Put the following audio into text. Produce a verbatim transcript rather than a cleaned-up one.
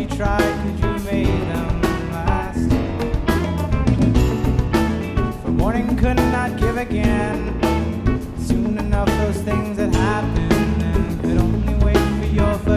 you tried, could you made them last? For morning could not give again. Soon enough those things that happened and could only wait for your